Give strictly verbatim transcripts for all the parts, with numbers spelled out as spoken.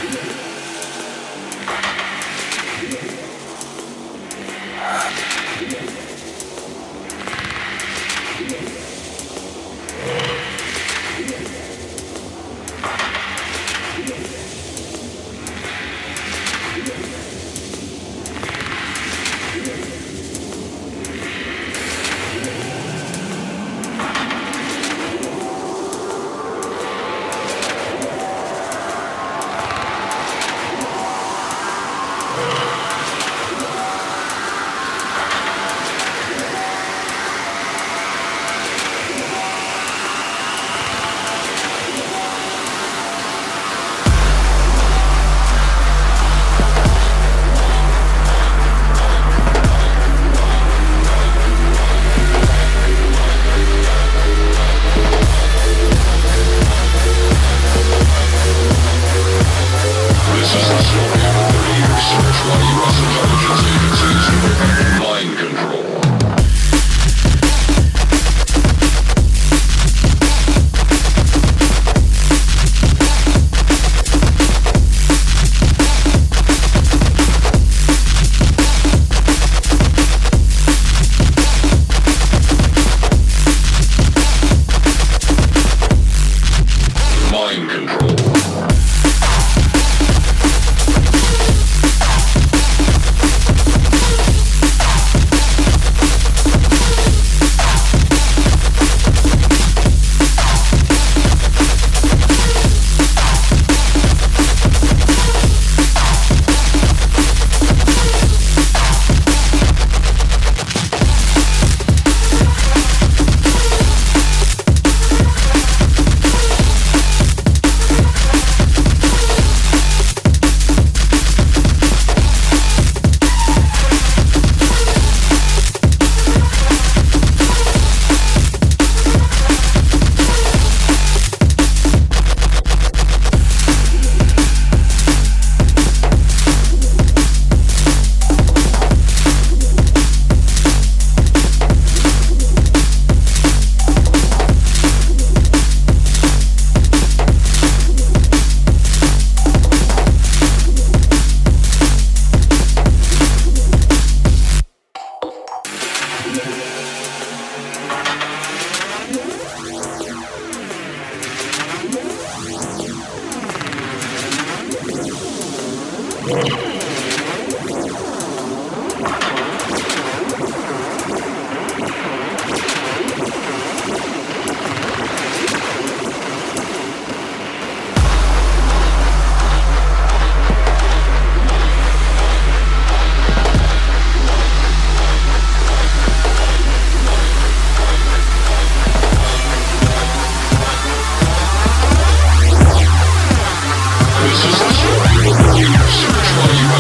Search while you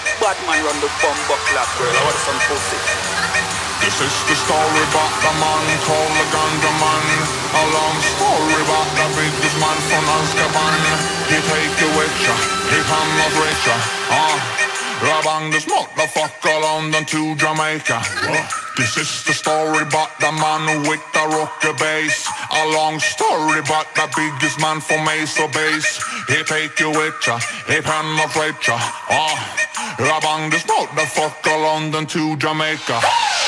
Bad man run the bumbo clap, girl. I want some pussy. This is the story about the man called the Ganja Man. A long story about the biggest man from Azkaban. He take you with ya, he come not with ya. Ah, rabang this motherfucker London to Jamaica. Uh, this is the story about the man with the rocker bass. A long story about the biggest man from Mesa Base. He take you with ya, he come not with ya. Ah, rabang this motherfucker London to Jamaica.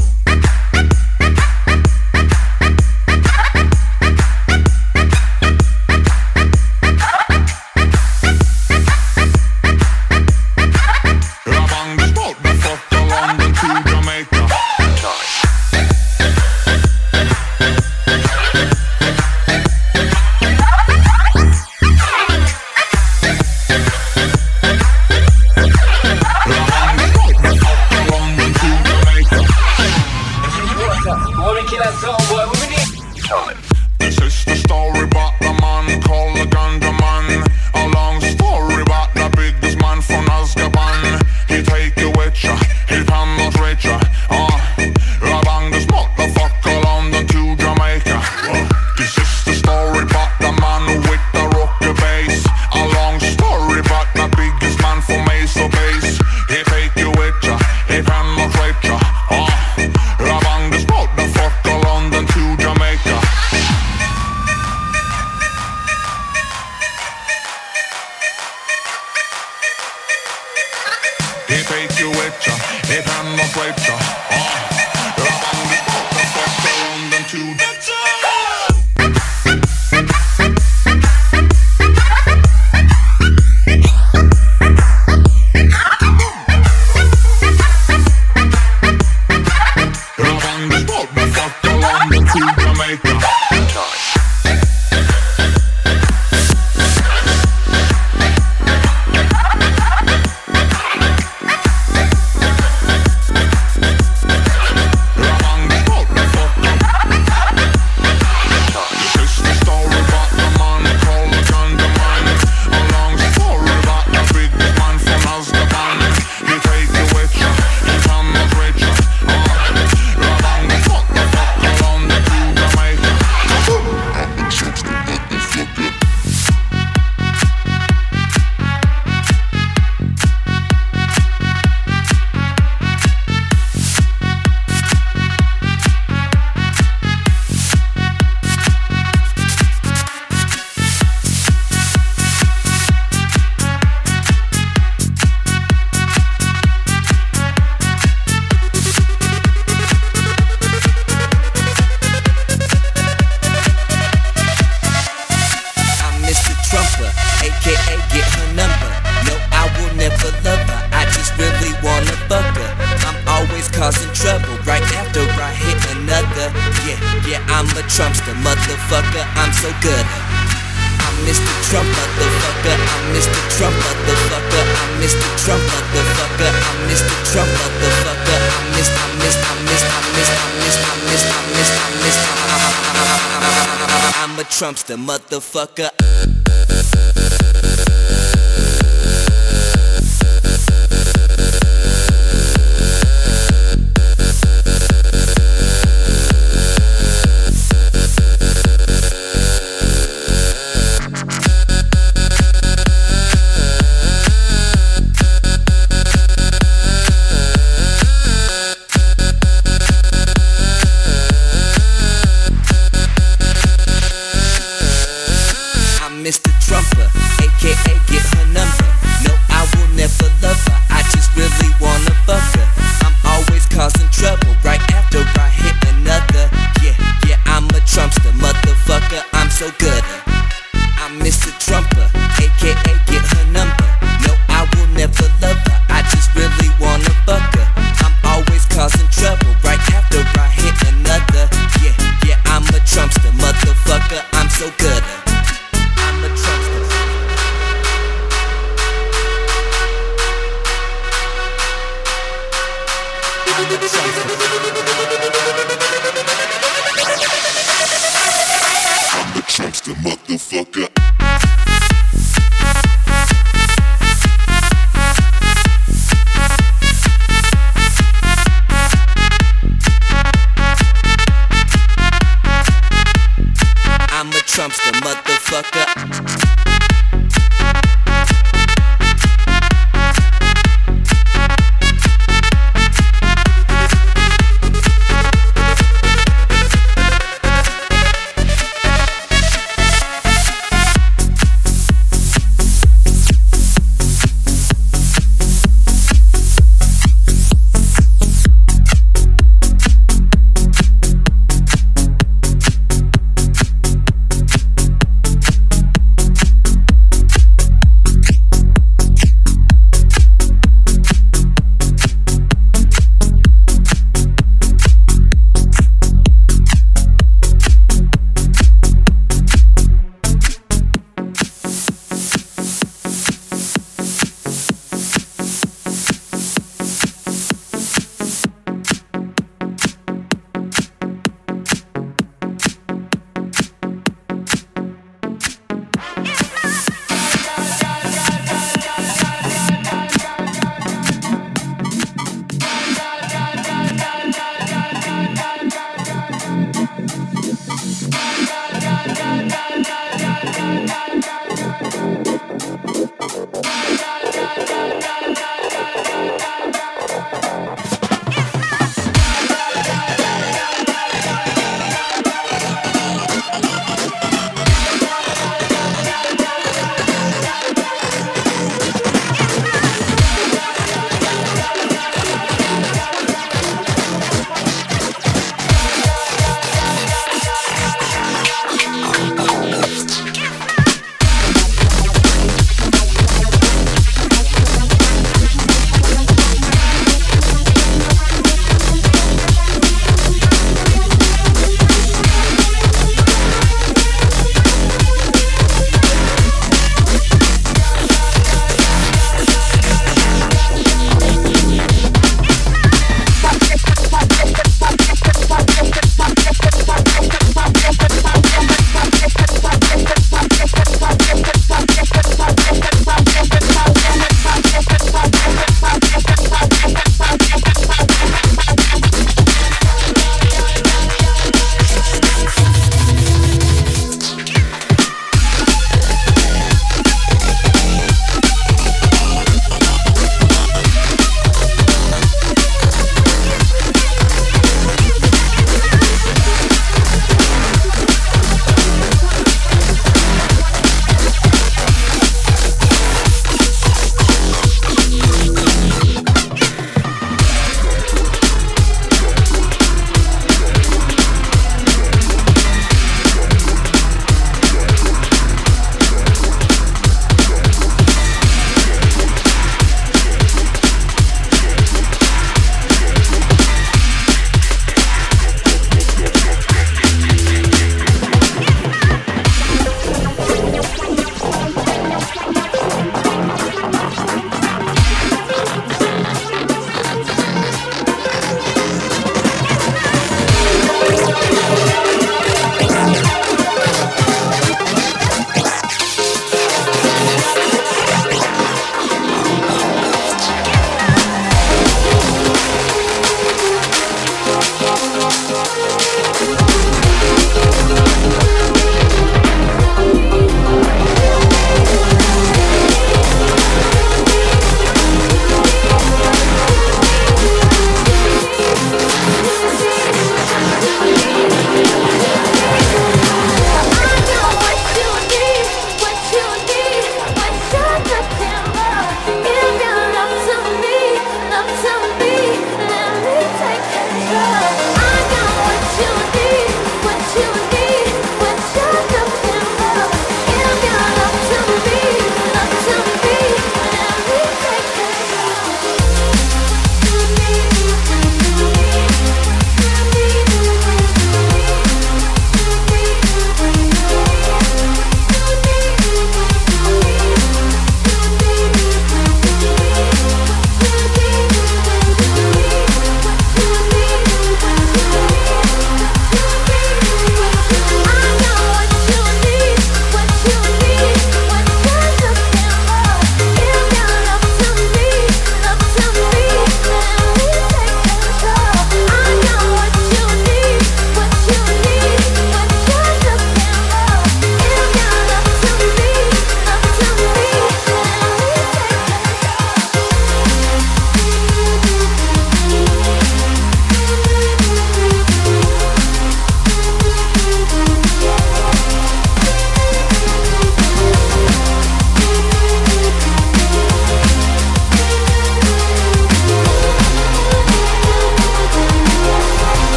Trumpster, motherfucker. Motherfucker.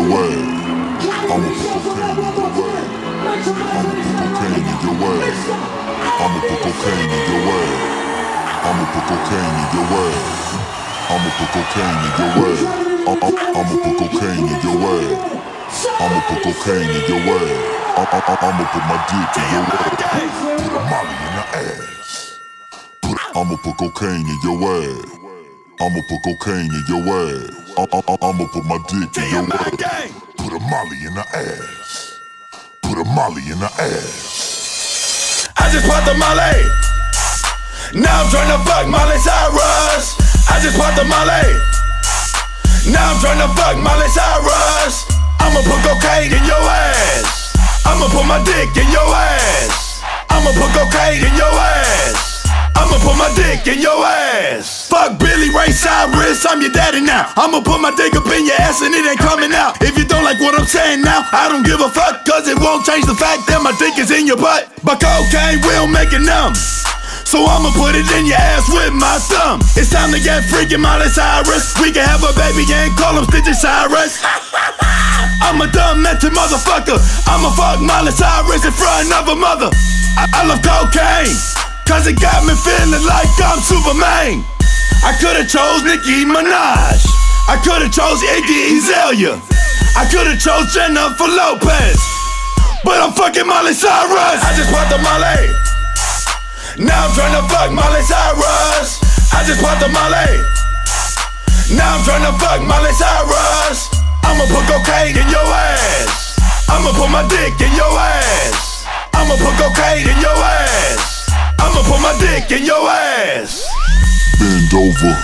your ass. I'ma put cocaine in your ass. I'ma put cocaine in your ass. I'ma put cocaine in your ass. I'ma put cocaine in your ass. I'ma put cocaine in your ass. I'ma put cocaine in your ass. I'ma put cocaine in your ass. I'ma put my dick in your ass. Put a molly in the ass. Put, I'ma put cocaine in your ass. I'ma put cocaine in your ass. I'ma put my dick in your ass. Put a molly in the ass. Put a molly in the ass. I just popped the molly. Now I'm tryna fuck Miley Cyrus. I just popped the molly. Now I'm tryna fuck Miley Cyrus. I'ma put cocaine in your ass. I'ma put my dick in your ass. I'ma put cocaine in your ass. I'ma put my dick in your ass. Fuck Billy Ray Cyrus, I'm your daddy now. I'ma put my dick up in your ass and it ain't coming out. If you don't like what I'm saying now, I don't give a fuck, cause it won't change the fact that my dick is in your butt. But cocaine will make it numb, so I'ma put it in your ass with my thumb. It's time to get freaking Miley Cyrus. We can have a baby and call him Stitches Cyrus. I'm a dumb mental motherfucker. I'ma fuck Miley Cyrus in front of a mother. I, I love cocaine, cause it got me feeling like I'm Superman. I could've chose Nicki Minaj. I could've chose Iggy Azalea. I could've chose Jennifer Lopez, but I'm fucking Miley Cyrus. I just popped the Molly. Now I'm tryna fuck Miley Cyrus. I just popped the Molly. Now I'm tryna fuck Miley Cyrus. I'ma put cocaine in your ass. I'ma put my dick in your ass. I'ma put cocaine in your ass. I'ma put my dick in your ass. Bend over.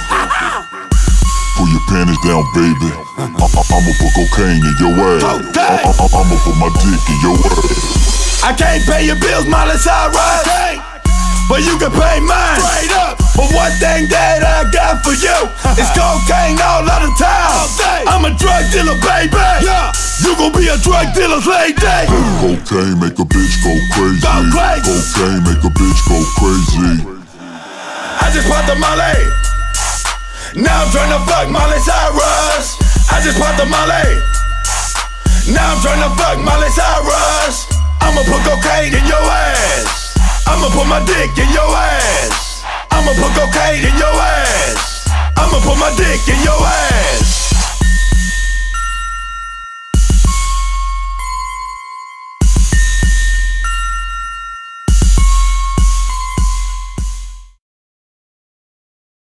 Pull your panties down, baby. I'ma put cocaine in your ass. I'ma put my dick in your ass. I can't pay your bills, Miley Cyrus, but you can pay mine. Straight up. But one thing that I got for you is cocaine all out of town. I'm a drug dealer, baby. Yeah. You gon' be a drug dealer's lady. Cocaine make a bitch go crazy. Go crazy. Cocaine make a bitch go crazy. I just popped the Molly. Now I'm tryna fuck Miley Cyrus. I just popped the Molly. Now I'm tryna fuck Miley Cyrus. I'ma put cocaine in your ass. I'ma put my dick in your ass. I'ma put cocaine in your ass. I'ma put my dick in your ass.